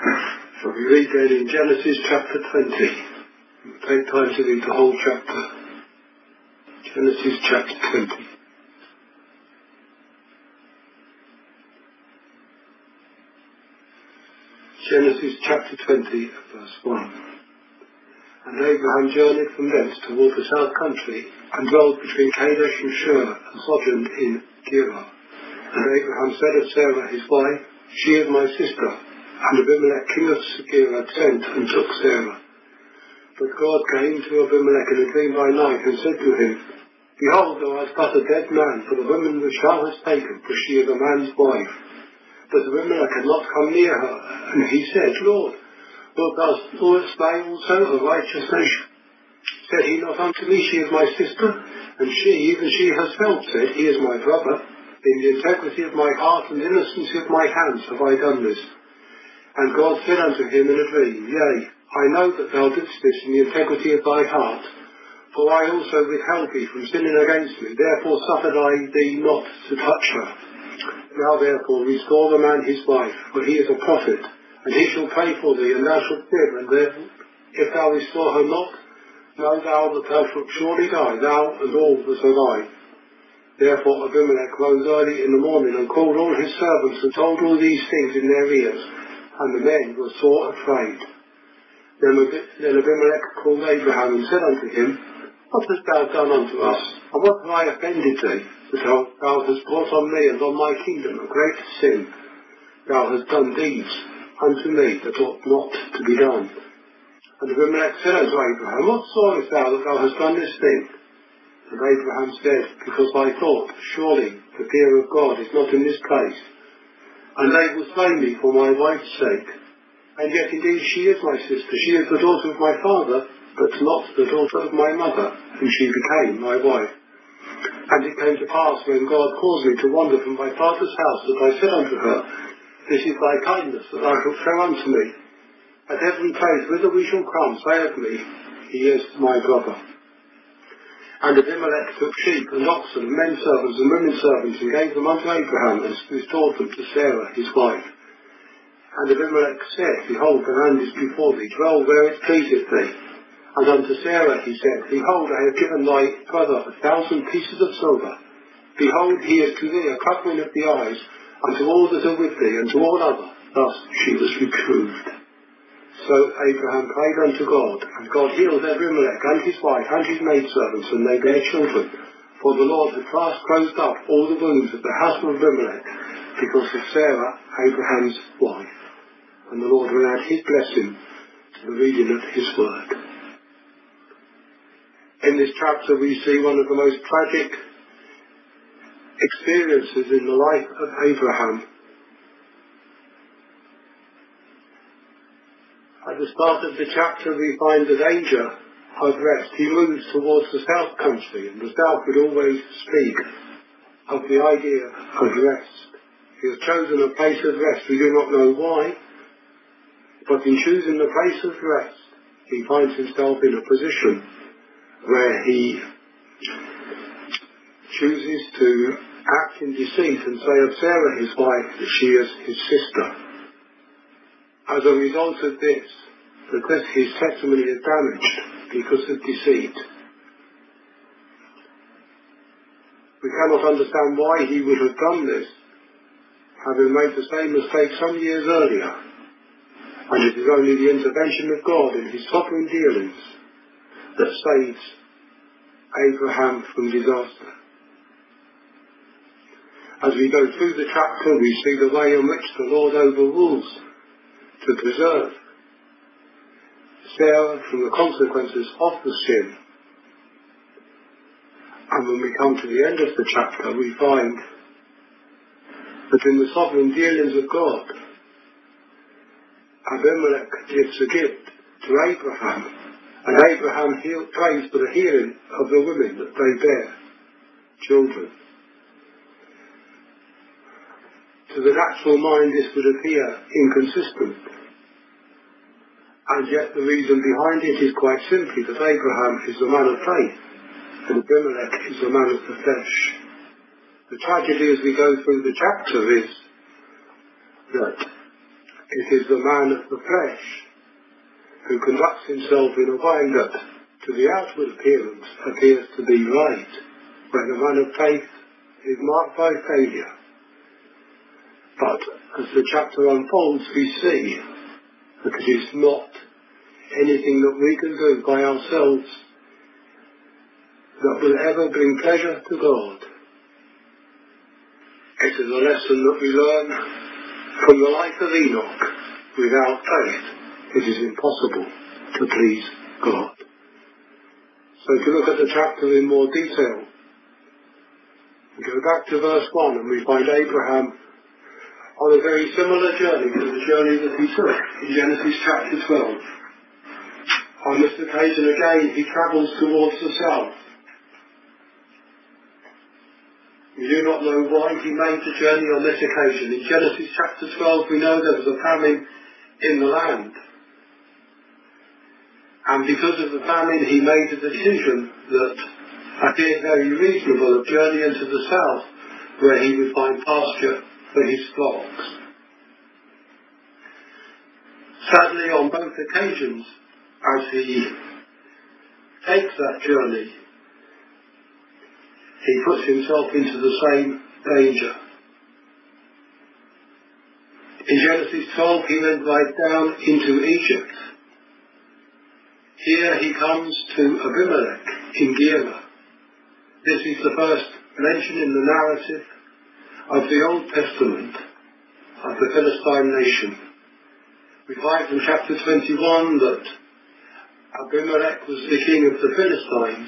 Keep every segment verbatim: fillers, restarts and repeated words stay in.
So we read then in Genesis chapter twenty. Take time to read the whole chapter. Genesis chapter twenty. Genesis chapter twenty, verse one. And Abraham journeyed from thence toward the south country, and dwelt between Kadesh and Shur, and sojourned in Gerar. And Abraham said of Sarah his wife, She is my sister. And Abimelech king of Gerar sent and took Sarah. But God came to Abimelech in a dream by night, and said to him, Behold, thou art but a dead man, for the woman which thou hast taken, for she is a man's wife. But Abimelech had not come near her, and he said, Lord, wilt thou slay also a righteous nation? Said he not unto me, She is my sister? And she, even she herself, said, He is my brother. In the integrity of my heart and innocency of my hands have I done this. And God said unto him in a dream, Yea, I know that thou didst this in the integrity of thy heart, for I also withheld thee from sinning against me, therefore suffered I thee not to touch her. Now therefore restore the man his wife, for he is a prophet, and he shall pray for thee, and thou shalt live, and therefore, if thou restore her not, know thou that thou shalt surely die, thou and all that are thine. Therefore Abimelech rose early in the morning, and called all his servants, and told all these things in their ears, and the men were sore afraid. Then Abimelech called Abraham, and said unto him, What hast thou done unto us, and what have I offended thee, that thou hast brought on me and on my kingdom a great sin? Thou hast done deeds unto me that ought not to be done. And Abimelech said unto Abraham, What sawest thou that thou hast done this thing? And Abraham said, Because I thought, surely the fear of God is not in this place, and they will slay me for my wife's sake. And yet indeed she is my sister, she is the daughter of my father, but not the daughter of my mother, and she became my wife. And it came to pass, when God caused me to wander from my father's house, that I said unto her, This is thy kindness that thou shalt show unto me. At every place whither we shall come, say of me, He is my brother. And Abimelech took sheep and oxen, and men servants and women servants, and gave them unto Abraham, and restored them to Sarah his wife. And Abimelech said, Behold, the land is before thee, dwell where it pleaseth thee. And unto Sarah he said, Behold, I have given thy brother a thousand pieces of silver. Behold, he is to thee a covering of the eyes, unto all that are with thee, and to all other. Thus she was reproved. So Abraham prayed unto God, and God healed Abimelech and his wife and his maidservants, and they bare children. For the Lord had fast closed up all the wombs of the house of Abimelech, because of Sarah, Abraham's wife. And the Lord will add his blessing to the reading of his word. In this chapter we see one of the most tragic experiences in the life of Abraham. At the start of the chapter we find the danger of rest. He moves towards the south country, and the south would always speak of the idea of rest. He has chosen a place of rest. We do not know why, but in choosing the place of rest, he finds himself in a position where he chooses to act in deceit and say of Sarah his wife that she is his sister. As a result of this, that his testimony is damaged because of deceit. We cannot understand why he would have done this, having made the same mistake some years earlier. And it is only the intervention of God in his sovereign dealings that saves Abraham from disaster. As we go through the chapter, we see the way in which the Lord overrules to preserve Sarah from the consequences of the sin. And when we come to the end of the chapter, we find that in the sovereign dealings of God, Abimelech gives a gift to Abraham, and Abraham heal, prays for the healing of the women that they bear children. To the natural mind this would appear inconsistent, and yet the reason behind it is quite simply that Abraham is a man of faith and Abimelech is a man of the flesh. The tragedy as we go through the chapter is that It is the man of the flesh who conducts himself in a way that, to the outward appearance, appears to be right, when the man of faith is marked by failure. But as the chapter unfolds, we see that it is not anything that we can do by ourselves that will ever bring pleasure to God. It is a lesson that we learn from the life of Enoch. Without faith, it is impossible to please God. So to look at the chapter in more detail, we go back to verse one and we find Abraham on a very similar journey to the journey that he took in Genesis chapter twelve. On this occasion again he travels towards the south. We do not know why he made the journey on this occasion. In Genesis chapter twelve we know there was a famine in the land. And because of the famine he made a decision that appeared very reasonable of journeying to the south where he would find pasture for his flocks. Sadly, on both occasions, as he takes that journey, he puts himself into the same danger. In Genesis twelve, he went right down into Egypt. Here he comes to Abimelech in Gerar. This is the first mention in the narrative of the Old Testament of the Philistine nation. We find in chapter twenty-one that Abimelech was the king of the Philistines,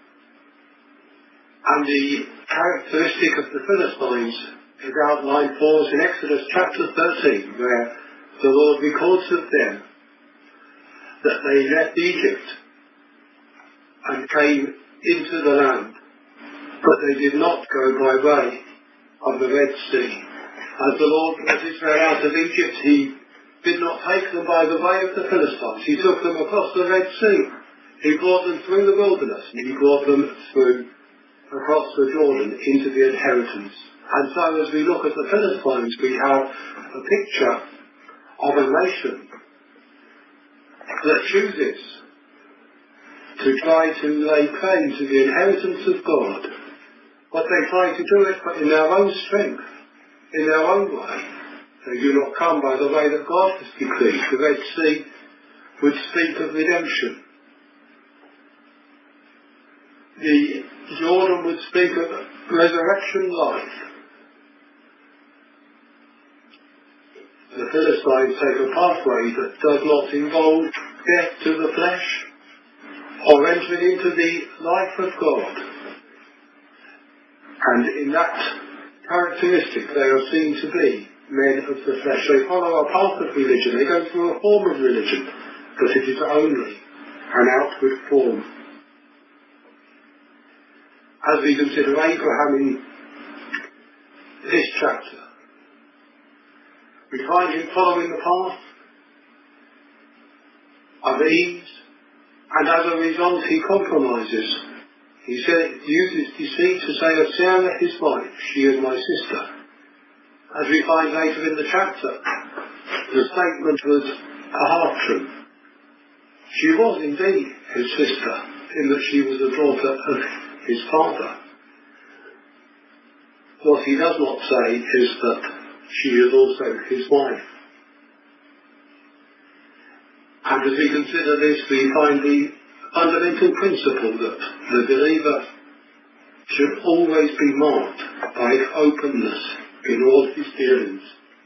and the characteristic of the Philistines is outlined for us in Exodus chapter thirteen, where the Lord records of them that they left Egypt and came into the land, but they did not go by way of the Red Sea. As the Lord brought Israel out of Egypt, he did not take them by the way of the Philistines. He took them across the Red Sea. He brought them through the wilderness, and he brought them through across the Jordan into the inheritance. And so as we look at the Philistines, we have a picture of a nation that chooses to try to lay claim to the inheritance of God. But they try to do it but in their own strength, in their own way. They do not come by the way that God has decreed. The Red Sea would speak of redemption. The Jordan would speak of resurrection life. The Philistines take a pathway that does not involve death to the flesh or entering into the life of God. And in that characteristic they are seen to be men of the flesh. They follow a path of religion. They go through a form of religion, but it is only an outward form. As we consider Abraham in this chapter, we find him following the path of ease, and as a result he compromises. He said, uses deceit to say of Sarah his wife, she is my sister. As we find later in the chapter, the statement was a half-truth. She was indeed his sister, in that she was a daughter of his father. What he does not say is that she is also his wife. And as we consider this, we find the fundamental principle that the believer should always be marked by openness in all his dealings.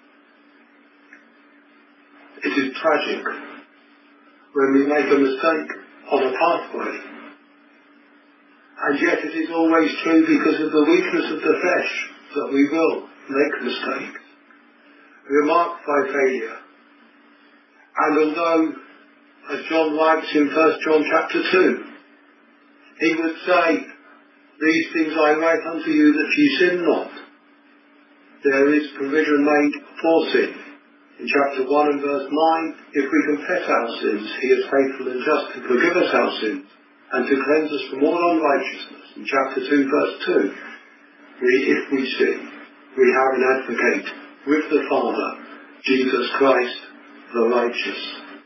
It is tragic when we make a mistake on a pathway, and yet it is always true because of the weakness of the flesh that we will make mistakes. We are marked by failure. And although, as John writes in First John chapter two, he would say, these things I write unto you that ye sin not. There is provision made for sin. In chapter one and verse nine, if we confess our sins, he is faithful and just to forgive us our sins and to cleanse us from all unrighteousness. In chapter two, verse two, we, if we sin, we have an advocate with the Father, Jesus Christ, the righteous.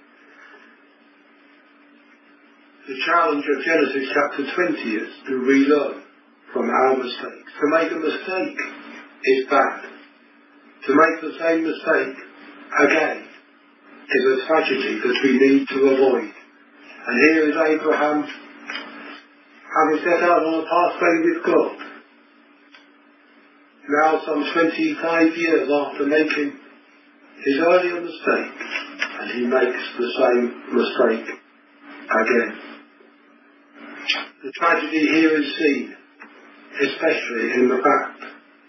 The challenge of Genesis chapter twenty is to relearn from our mistakes. To make a mistake is bad. To make the same mistake again is a tragedy that we need to avoid. And here is Abraham having set out on a pathway with God. Now some twenty-five years after making his earlier mistake, and he makes the same mistake again. The tragedy here is seen, especially in the fact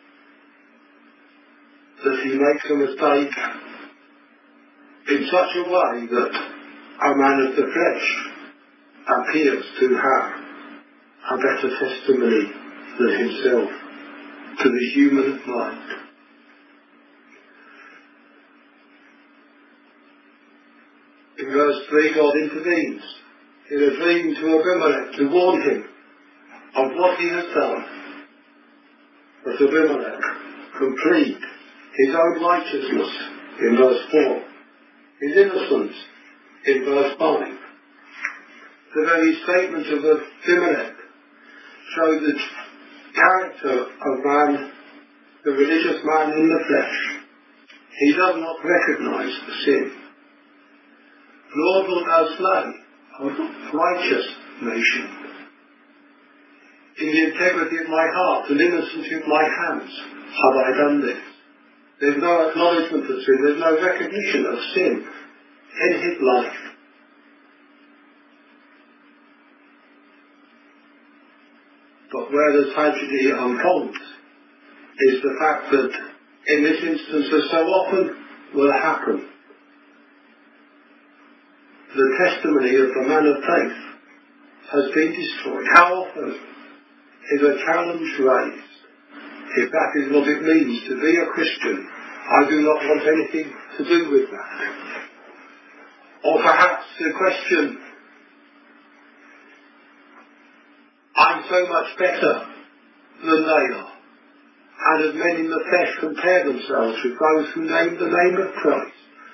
that he makes a mistake in such a way that a man of the flesh appears to have a better testimony than himself to the human mind. In verse three, God intervenes in a dream to Abimelech to warn him of what he has done. But Abimelech can plead his own righteousness in verse four, his innocence in verse five. The very statement of Abimelech shows the character of man, the religious man in the flesh. He does not recognise sin. Lord, wilt thou slay a righteous nation? In the integrity of my heart and innocency of my hands have I done this. There's no acknowledgement of sin, there's no recognition of sin in his life. But where the tragedy unfolds is the fact that in this instance, as so often will happen, the testimony of the man of faith has been destroyed. How often is a challenge raised? If that is what it means to be a Christian, I do not want anything to do with that. Or perhaps the question, I'm so much better than they are. And as men in the flesh compare themselves with those who name the name of Christ,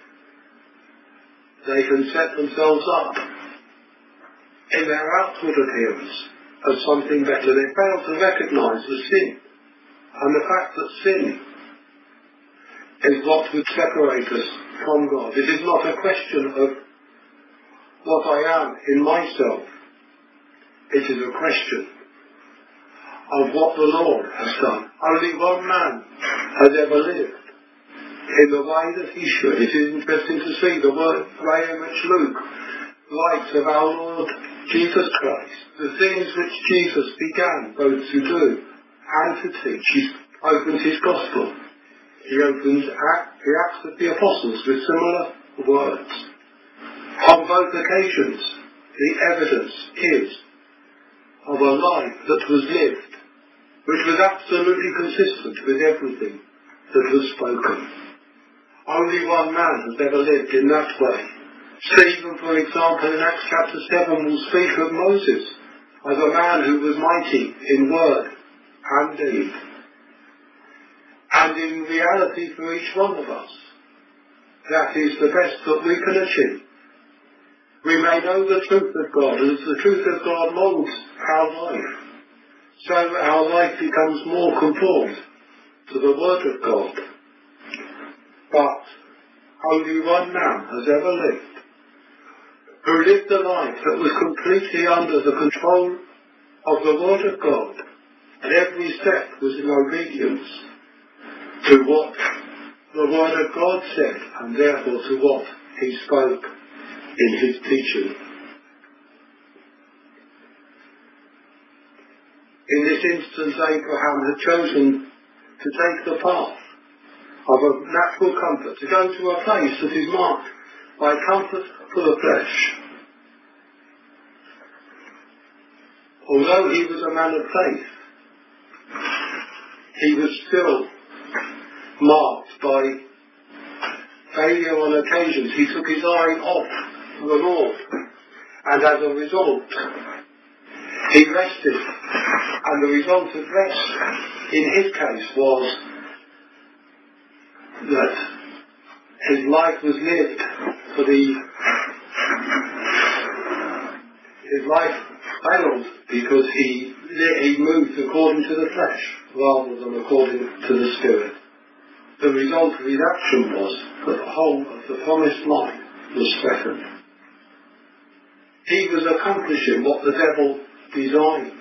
they can set themselves up in their outward appearance as something better. They fail to recognise the sin and the fact that sin is what would separate us from God. It is not a question of what I am in myself. It is a question of what the Lord has done. Only one man has ever lived in the way that he should. It is interesting to see the way in which Luke writes of our Lord Jesus Christ, the things which Jesus began both to do and to teach. He opens his gospel. He opens the Acts of the Apostles with similar words. On both occasions, the evidence is of a life that was lived, which was absolutely consistent with everything that was spoken. Only one man has ever lived in that way. Stephen, for example, in Acts chapter seven will speak of Moses as a man who was mighty in word and deed. And in reality for each one of us, that is the best that we can achieve. We may know the truth of God, and as the truth of God molds our life, so our life becomes more conformed to the Word of God. But only one man has ever lived who lived a life that was completely under the control of the Word of God, and every step was in obedience to what the Word of God said, and therefore to what he spoke in his teaching. In this instance, Abraham had chosen to take the path of a natural comfort, to go to a place that is marked by comfort for the flesh. Although he was a man of faith, he was still marked by failure on occasions. He took his eye off the Lord, and as a result, he rested. And the result of rest, in his case, was that his life was lived for the, his life failed because he, he moved according to the flesh rather than according to the Spirit. The result of his action was that the whole of the promised life was threatened. He was accomplishing what the devil designed.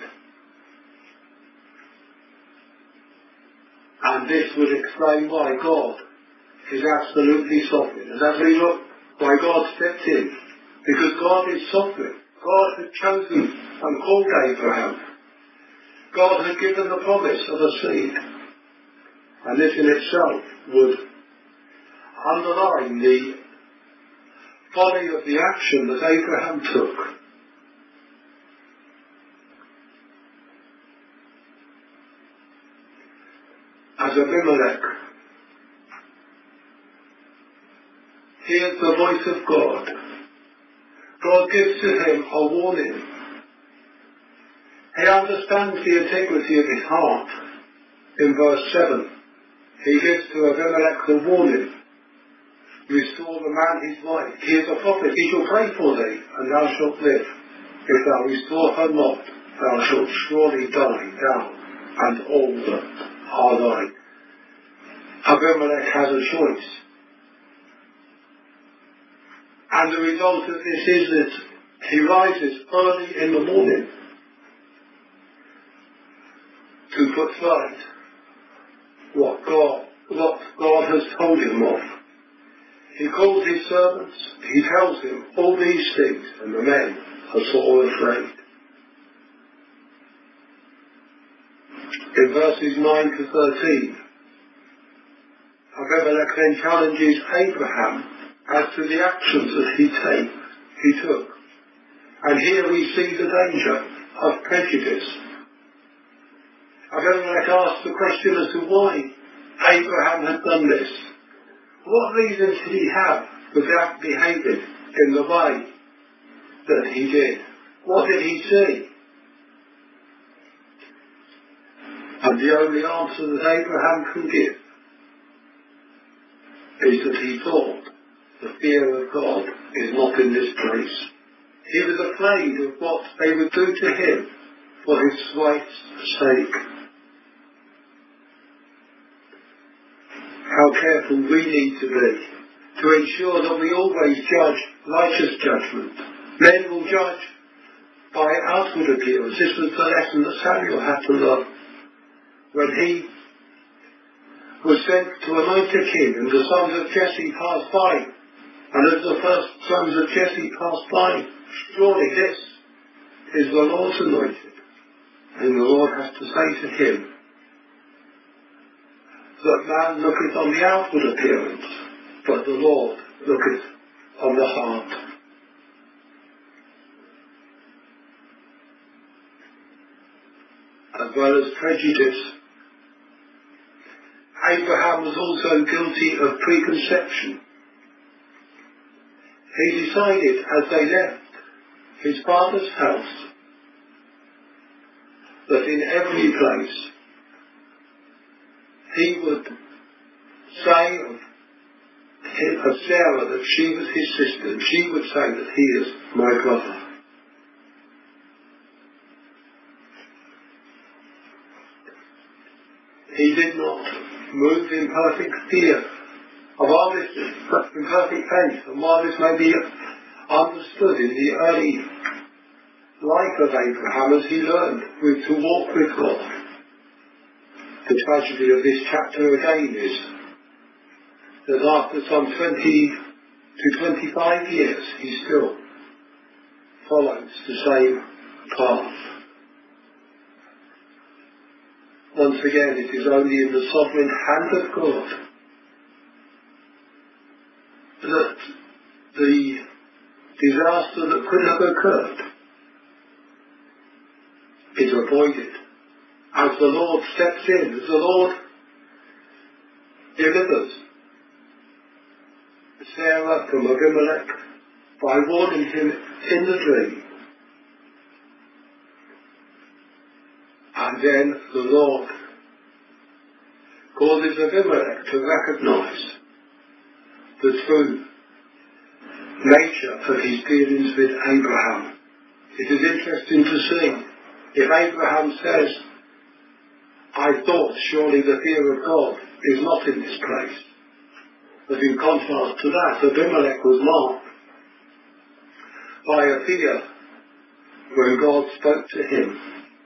And this would explain why God is absolutely sovereign. And as we look, why God stepped in. Because God is sovereign. God had chosen and called Abraham. God had given the promise of a seed. And this in itself would underline the folly of the action that Abraham took. As Abimelech hears the voice of God, God gives to him a warning. He understands the integrity of his heart. In verse seven, he gives to Abimelech the warning. Restore the man his wife. He is a prophet. He shall pray for thee, and thou shalt live. If thou restore her not, thou shalt surely die, thou and all that are thine. Abimelech has a choice. And the result of this is that he rises early in the morning to put right what God, what God has told him of. He calls his servants, he tells him all these things, and the men are sore afraid. In verses nine to thirteen, Abimelech then challenges Abraham as to the actions that he take, he took. And here we see the danger of prejudice. Abimelech asks the question as to why Abraham had done this. What reason did he have without behaving in the way that he did? What did he see? And the only answer that Abraham can give is that he thought the fear of God is not in this place. He was afraid of what they would do to him for his wife's sake. How careful we need to be to ensure that we always judge righteous judgment. Men will judge by outward appearance. This was the lesson that Samuel had to learn when he was sent to anoint a king, and the sons of Jesse passed by. And as the first sons of Jesse passed by, surely this is the Lord's anointed. And the Lord has to say to him that man looketh on the outward appearance, but the Lord looketh on the heart. As well as prejudice, Abraham was also guilty of preconception. He decided as they left his father's house that in every place he would say of, of Sarah that she was his sister, and she would say that he is my brother. He did not move in perfect fear of all this, in perfect faith, and while this may be understood in the early life of Abraham as he learned with, to walk with God, the tragedy of this chapter again is that after some twenty to twenty-five years he still follows the same path. Once again, it is only in the sovereign hand of God that the disaster that could have occurred is avoided. As the Lord steps in, as the Lord delivers Sarah from Abimelech by warning him in the dream. And then the Lord causes Abimelech to recognize the true nature of his dealings with Abraham. It is interesting to see if Abraham says, I thought surely the fear of God is not in this place. But in contrast to that, Abimelech was marked by a fear when God spoke to him.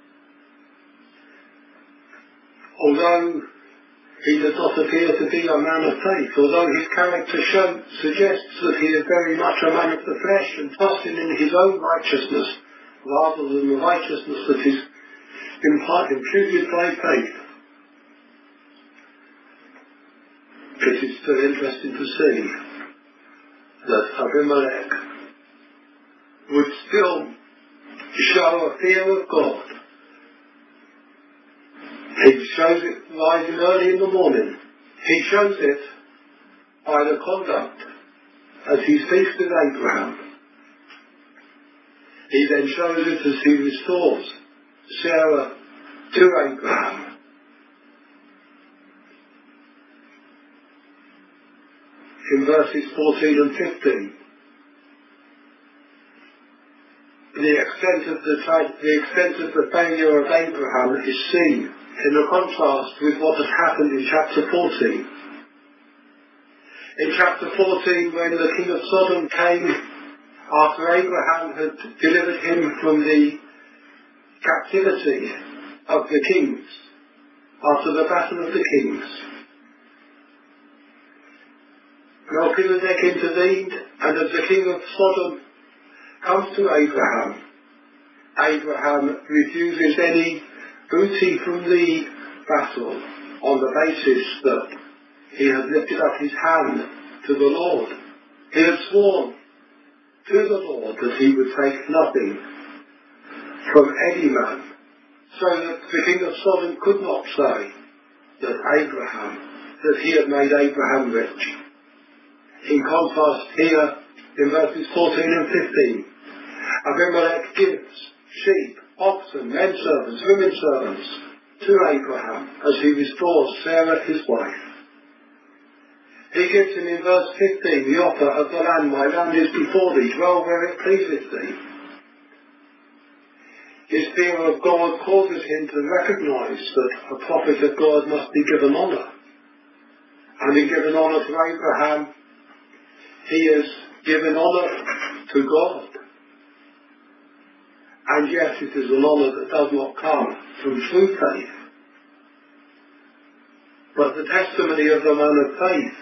Although he does not appear to be a man of faith, although his character show, suggests that he is very much a man of the flesh and trusting in his own righteousness rather than the righteousness that is imputed by faith. It is still interesting to see that Abimelech would still show a fear of God. He shows it rising early in the morning. He shows it by the conduct as he speaks with Abraham. He then shows it as he restores Sarah to Abraham. In verses fourteen and fifteen, the extent of the, the extent of the failure of Abraham is seen in the contrast with what has happened in chapter fourteen. In chapter fourteen, when the king of Sodom came after Abraham had delivered him from the captivity of the kings, after the battle of the kings, Melchizedek intervened, and as the king of Sodom comes to Abraham, Abraham refuses any booty from the battle on the basis that he had lifted up his hand to the Lord. He had sworn to the Lord that he would take nothing from any man, so that the king of Sodom could not say that Abraham, that he had made Abraham rich. In contrast here, in verses fourteen and fifteen, Abimelech gives sheep, oxen, men servants, women servants to Abraham as he restores Sarah his wife. He gives him in verse fifteen the offer of the land. My land is before thee, dwell where it pleaseth thee. His fear of God causes him to recognize that a prophet of God must be given honour. And in giving honour to Abraham, he is given honour to God. And yes, it is an honour that does not come from true faith. But the testimony of the man of faith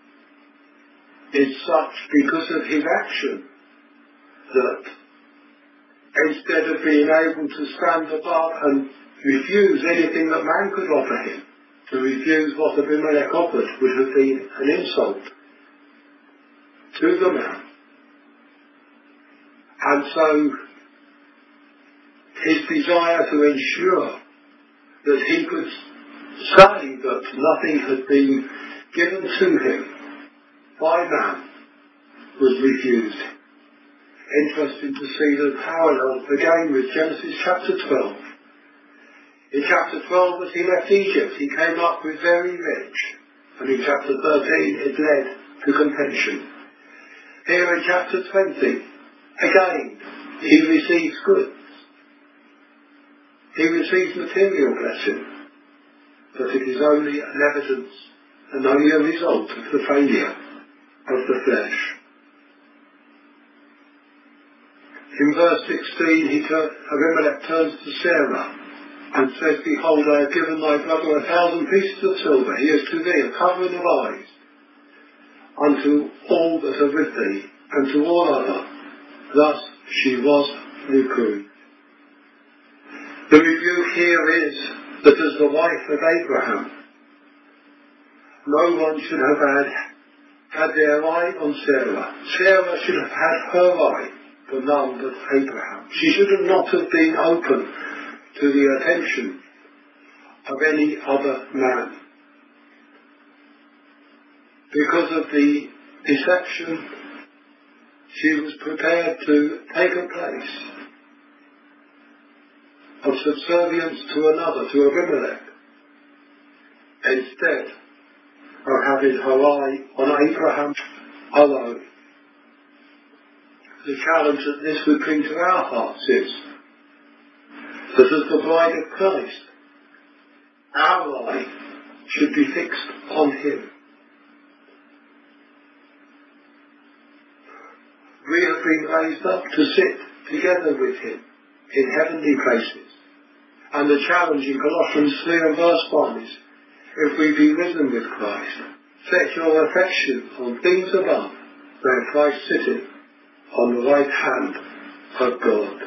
is such because of his action that instead of being able to stand above and refuse anything that man could offer him, to refuse what Abimelech offered would have been an insult to the man. And so his desire to ensure that he could say that nothing had been given to him by man was refused. Interesting to see the parallel again with Genesis chapter twelve. In chapter twelve, as he left Egypt, he came up with very rich, and in chapter thirteen it led to contention. Here in chapter twenty, again, he receives goods. He receives material blessing, but it is only an evidence and only a result of the failure of the flesh. In verse sixteen, he tur- Abimelech turns to Sarah and says, Behold, I have given thy brother a thousand pieces of silver. He is to thee a covering of eyes unto all that are with thee, and to all other. Thus she was reproved. The rebuke here is that as the wife of Abraham, no one should have had, had their eye on Sarah. Sarah should have had her eye, but none but Abraham. She should have not have been open to the attention of any other man. Because of the deception, she was prepared to take a place of subservience to another, to Abimelech, instead of having her eye on Abraham Although the challenge that this would bring to our hearts is that as the bride of Christ, our eye should be fixed on him. We have been raised up to sit together with him in heavenly places. And the challenge in Colossians three and verse one is, if we be risen with Christ, set your affection on things above, where Christ sitteth on the right hand of God.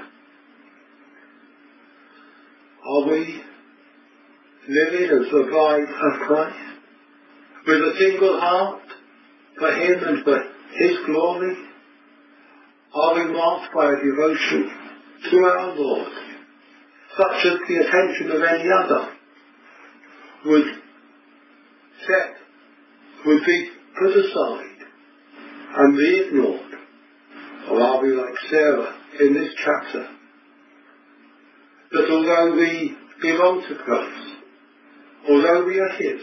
Are we living as the bride of Christ, with a single heart for him and for his glory? Are we marked by a devotion to our Lord, such as the attention of any other would set, would be put aside and be ignored? Or are we like Sarah in this chapter, that although we belong to Christ, although we are his,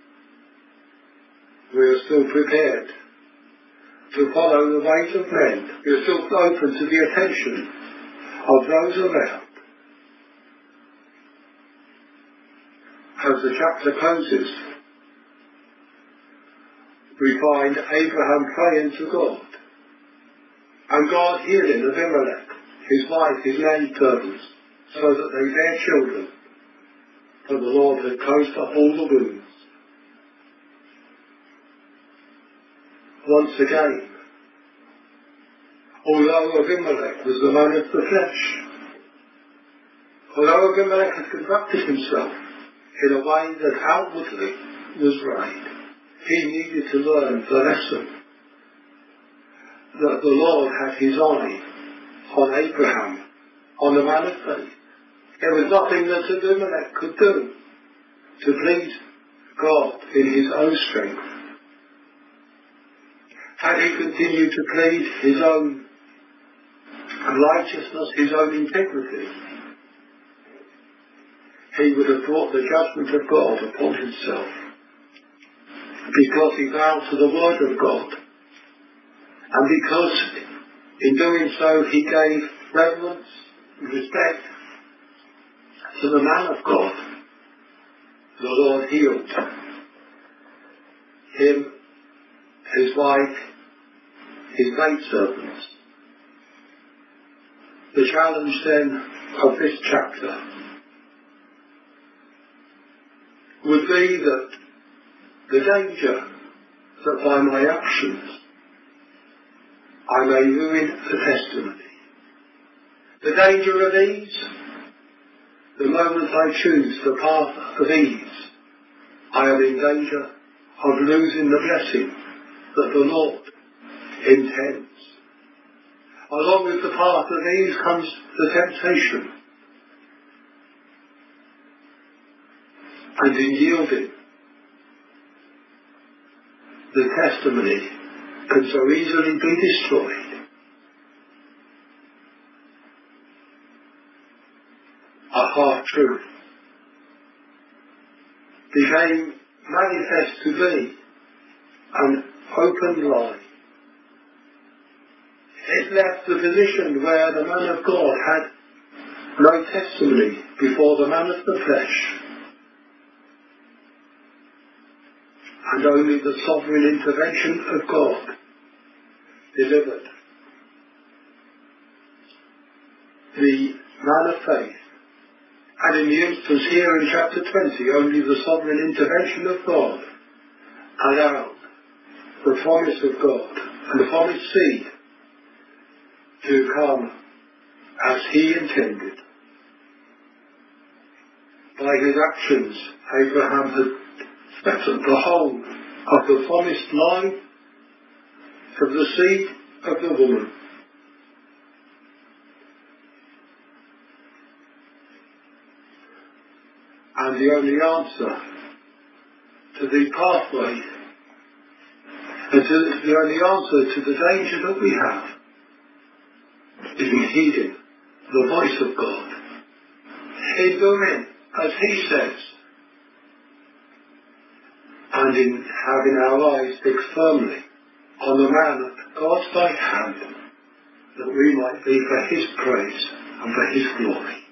we are still prepared to follow the ways of men. We are still open to the attention of those around. As the chapter closes, we find Abraham praying to God, and God healing Abimelech, his wife, his maidservants, so that they bear children, for the Lord had closed up all the wombs. Once again, although Abimelech was the man of the flesh, although Abimelech had conducted himself in a way that outwardly was right, he needed to learn the lesson that the Lord had his eye on Abraham, on the man of faith. There was nothing that Abimelech could do to please God in his own strength. Had he continued to plead his own righteousness, his own integrity, he would have brought the judgment of God upon himself, because he bowed to the word of God, and because in doing so he gave reverence and respect to the man of God. The Lord healed him, his wife, his maidservants. The challenge then of this chapter would be that the danger that by my actions I may ruin the testimony. The danger of ease, the moment I choose the path of ease, I am in danger of losing the blessing that the Lord intends. Along with the path of ease comes the temptation. And in yielding, the testimony can so easily be destroyed. A half-truth became manifest to be an open lie. It left the position where the man of God had no testimony before the man of the flesh, and only the sovereign intervention of God delivered the man of faith. And in the instance here in chapter twenty, only the sovereign intervention of God allowed the promise of God and the promised seed to come as he intended. By his actions, Abraham had fettered the whole of the promised line of the seed of the woman. And the only answer to the pathway, and to, the only answer to the danger that we have, is in heeding the voice of God, in doing as he says, and in having our eyes fixed firmly on the man at God's right hand, that we might be for his praise and for his glory.